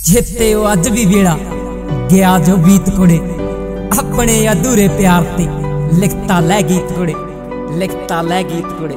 चेते अज भी वेड़ा गया जो बीत कुड़े अपने अधूरे प्यार ते लिखता लै गीत कुड़े लिखता लै गीत कुड़े।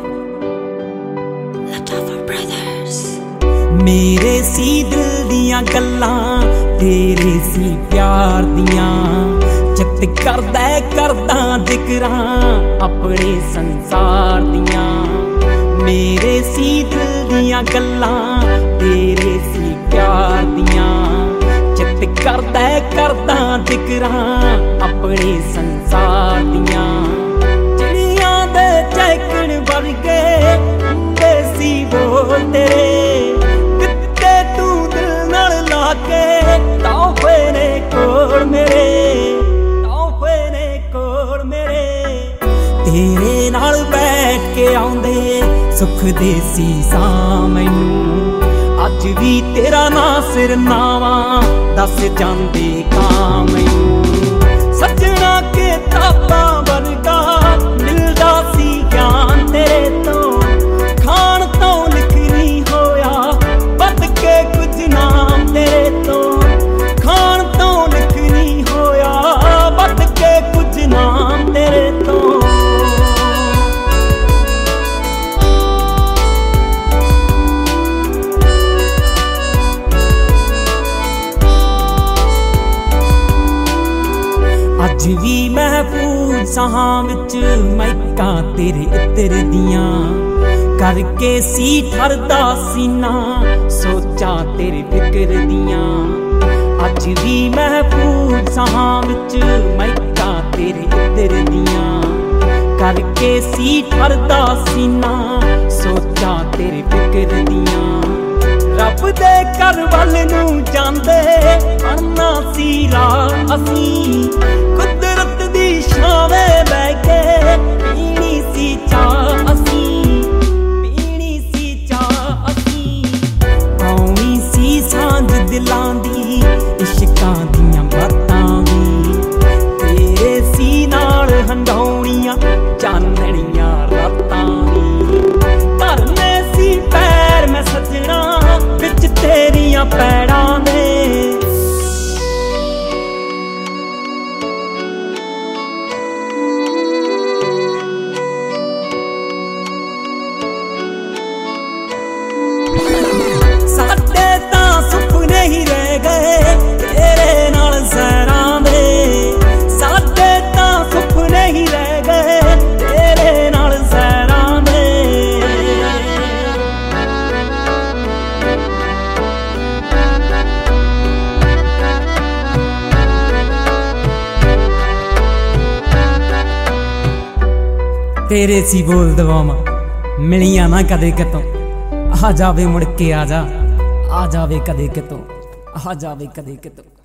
मेरे सी दिल दियां गल्लां तेरे सी प्यार दियां चित करदा जिकरां अपने संसार दियां। मेरे सी दिल दियां गल्लां तेरे सी प्यार दियां चित करदा जिकरां अपने संसार दियां। चिड़ियां दे चहकण वर्गे देसी बोल तेरे किते तू दिल नाल लाके तोहफे ने कोल मेरे तोहफे ने कोल मेरे। तेरे नाल बैठ के आउंदे सुख देसी सा मैनू अज भी तेरा ना सिर नावा दस जांदे कां मैनू। सजना के ताबा वर्गा मिलदा सी ज्ञान तेरे तो खान तो लिख नहीं होया बद के कुछ नाम तेरे तो खान तो लिख नहीं होया बद के कुछ नाम तेरे तो। अज भी महफूज सहां विच मैका तेरे इत्र दियां करके सी ठरदा सीना सोचा तेरे फिक्र दियां। अज भी महफूज सहां विच मैका तेरे इत्र दियां करके सी ठरदा सीना सोचा तेरे फिक्र दियां। रब दे घर वल नूं जांदे अन्ना सी राह असीं कुदरत दी छावे बैठ के पीनी सी चाह असीं पीनी सी चाह असीं। आउणी सी सांझ दिलां दी इश्कां दियां बातां भी तेरे सी नाल हंडाउणियां चानणियां रातां भी। धरने सी पैर मैं सजना विच तेरियां पैड़ां दे साडे तां सुपने ही रह गए तेरे नाल सैरां दे। साडे तां सुपने ही रह गए तेरे नाल सैरां दे। तेरे सी बोल दवावां मिलियां ना कदे कितों आ जावे मुड़ के आ जावे कदे कितों आ जावे कदे कितों।